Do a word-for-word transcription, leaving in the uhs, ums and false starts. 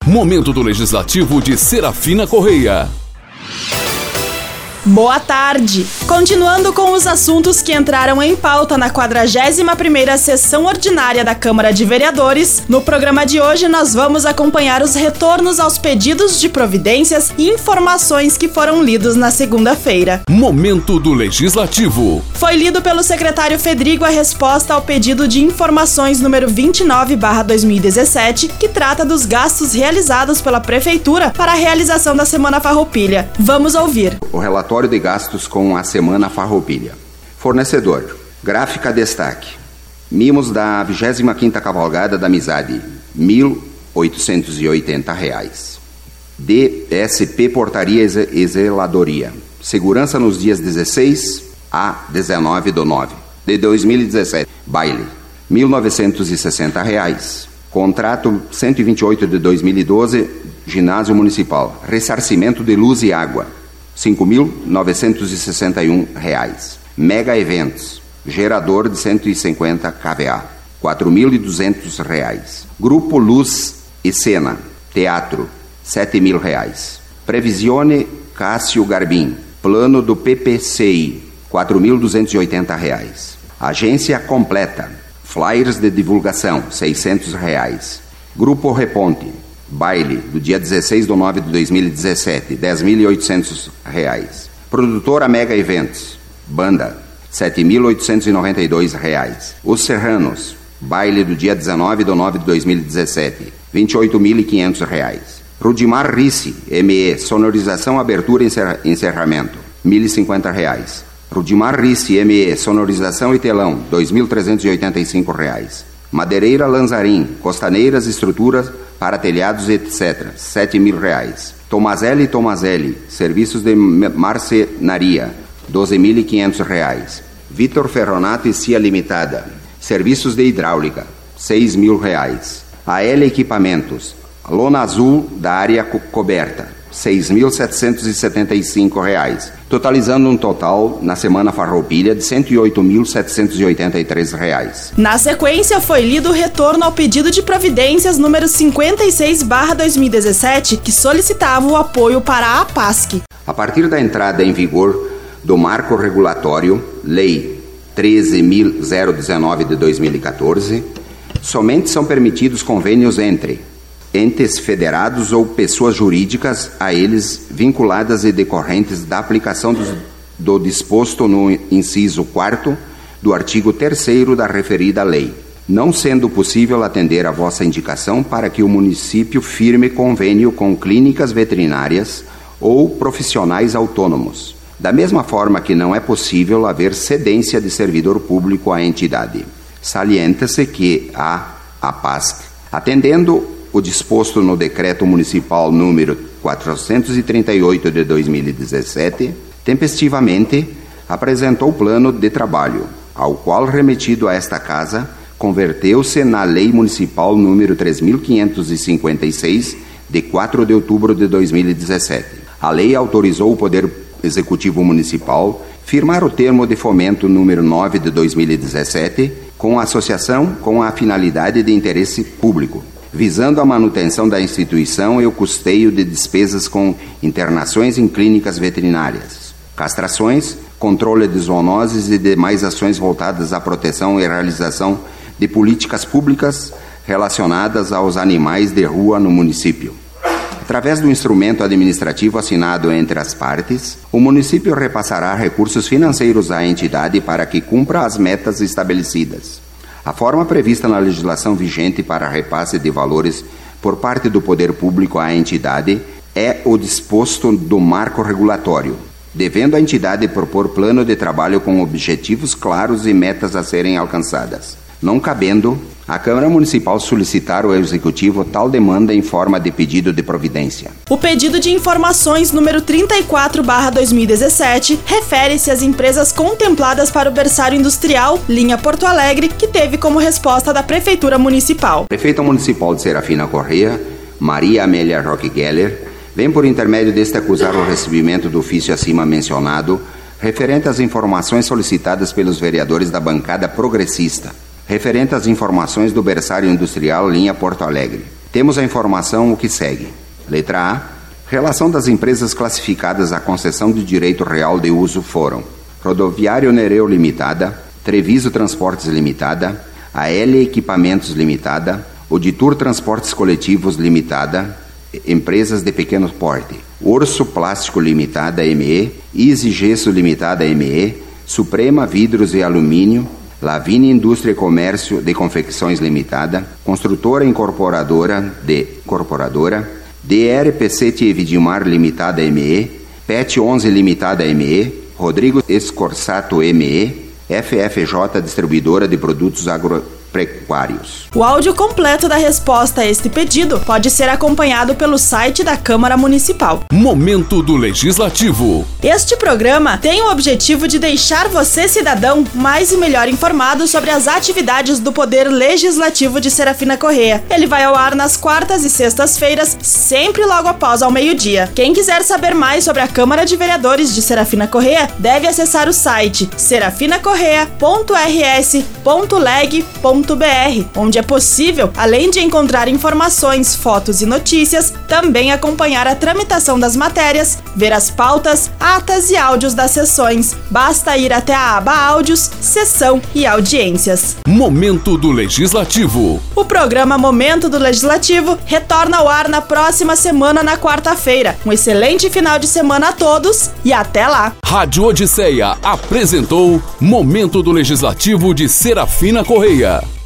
Momento do Legislativo de Serafina Correia. Boa tarde! Continuando com os assuntos que entraram em pauta na quadragésima primeira sessão ordinária da Câmara de Vereadores, no programa de hoje nós vamos acompanhar os retornos aos pedidos de providências e informações que foram lidos na segunda-feira. Momento do Legislativo. Foi lido pelo secretário Fedrigo a resposta ao pedido de informações número vinte e nove barra dois mil e dezessete, que trata dos gastos realizados pela Prefeitura para a realização da Semana Farroupilha. Vamos ouvir. O relatório de gastos com a Semana Farroupilha. Fornecedor: Gráfica Destaque, mimos da vigésima quinta Cavalgada da Amizade, mil oitocentos e oitenta reais. D S P Portaria e Zeladoria, segurança nos dias dezesseis a dezenove do nove de dois mil e dezessete, baile, mil novecentos e sessenta reais. Contrato cento e vinte e oito de dois mil e doze, Ginásio Municipal, ressarcimento de luz e água, cinco mil novecentos e sessenta e um reais. Mega Eventos, gerador de cento e cinquenta kVA, quatro mil e duzentos reais. Grupo Luz e Cena, teatro, sete mil reais. Previsione Cássio Garbim, plano do P P C I, quatro mil duzentos e oitenta reais. Agência Completa, flyers de divulgação, seiscentos reais. Grupo Reponte, baile do dia dezesseis de nove de dois mil e dezessete, dez mil e oitocentos reais. Produtora Mega Eventos, banda, sete mil oitocentos e noventa e dois reais. Os Serranos, baile do dia dezenove de nove de dois mil e dezessete, vinte e oito mil e quinhentos reais. Rudimar Risse, M E, sonorização, abertura e encerra- encerramento, mil e cinquenta reais. Rudimar Risse, M E, sonorização e telão, dois mil trezentos e oitenta e cinco reais. Madeireira Lanzarim, costaneiras, estruturas para telhados, etcétera, sete mil reais. Tomazelli e Tomazelli, serviços de marcenaria, doze mil e quinhentos reais. Vitor Ferronato e Cia Limitada, serviços de hidráulica, seis mil reais. A L Equipamentos, lona azul da área co- coberta, seis mil setecentos e setenta e cinco reais, totalizando um total na Semana Farroupilha de cento e oito mil setecentos e oitenta e três reais. Na sequência, foi lido o retorno ao pedido de providências número cinquenta e seis barra dois mil e dezessete, que solicitava o apoio para a APASC. A partir da entrada em vigor do Marco Regulatório, Lei treze mil dezenove de dois mil e quatorze, somente são permitidos convênios entre entes federados ou pessoas jurídicas a eles vinculadas e decorrentes da aplicação do, do disposto no inciso quarto do artigo terceiro da referida lei, não sendo possível atender a vossa indicação para que o município firme convênio com clínicas veterinárias ou profissionais autônomos, da mesma forma que não é possível haver cedência de servidor público à entidade. Salienta-se que a APASC, atendendo o disposto no Decreto Municipal número quatrocentos e trinta e oito de dois mil e dezessete, tempestivamente apresentou o plano de trabalho, ao qual, remetido a esta Casa, converteu-se na Lei Municipal número três mil quinhentos e cinquenta e seis, de quatro de outubro de dois mil e dezessete. A lei autorizou o Poder Executivo Municipal firmar o termo de fomento número nove de dois mil e dezessete com a associação com a finalidade de interesse público, visando a manutenção da instituição e o custeio de despesas com internações em clínicas veterinárias, castrações, controle de zoonoses e demais ações voltadas à proteção e realização de políticas públicas relacionadas aos animais de rua no município. Através do instrumento administrativo assinado entre as partes, o município repassará recursos financeiros à entidade para que cumpra as metas estabelecidas. A forma prevista na legislação vigente para repasse de valores por parte do poder público à entidade é o disposto do marco regulatório, devendo a entidade propor plano de trabalho com objetivos claros e metas a serem alcançadas, não cabendo a Câmara Municipal solicitar ao Executivo tal demanda em forma de pedido de providência. O pedido de informações número trinta e quatro barra dois mil e dezessete refere-se às empresas contempladas para o berçário industrial linha Porto Alegre, que teve como resposta da Prefeitura Municipal. Prefeita Municipal de Serafina Correia, Maria Amélia Roque Geller, vem por intermédio deste acusar o recebimento do ofício acima mencionado, referente às informações solicitadas pelos vereadores da bancada progressista, referente às informações do berçário industrial linha Porto Alegre, temos a informação o que segue. Letra A. Relação das empresas classificadas à concessão de direito real de uso foram Rodoviário Nereu Limitada, Treviso Transportes Limitada, A L Equipamentos Limitada, Auditur Transportes Coletivos Limitada, Empresas de Pequeno Porte, Urso Plástico Limitada M E, Easy Gesso Limitada M E, Suprema Vidros e Alumínio, Lavini Indústria e Comércio de Confecções Limitada, Construtora Incorporadora de Incorporadora, D R P C Evidimar Limitada M E, P E T onze Limitada M E, Rodrigo Escorsato M E, F F J Distribuidora de Produtos Agropecuários. O áudio completo da resposta a este pedido pode ser acompanhado pelo site da Câmara Municipal. Momento do Legislativo. Este programa tem o objetivo de deixar você, cidadão, mais e melhor informado sobre as atividades do Poder Legislativo de Serafina Correia. Ele vai ao ar nas quartas e sextas-feiras, sempre logo após ao meio-dia. Quem quiser saber mais sobre a Câmara de Vereadores de Serafina Correia deve acessar o site serafina correia ponto r s ponto leg ponto b r, onde é possível, além de encontrar informações, fotos e notícias, também acompanhar a tramitação das matérias, ver as pautas, atas e áudios das sessões. Basta ir até a aba Áudios, Sessão e Audiências. Momento do Legislativo. O programa Momento do Legislativo retorna ao ar na próxima semana, na quarta-feira. Um excelente final de semana a todos e até lá! Rádio Odisseia apresentou Momento do Legislativo de Serafina Correia.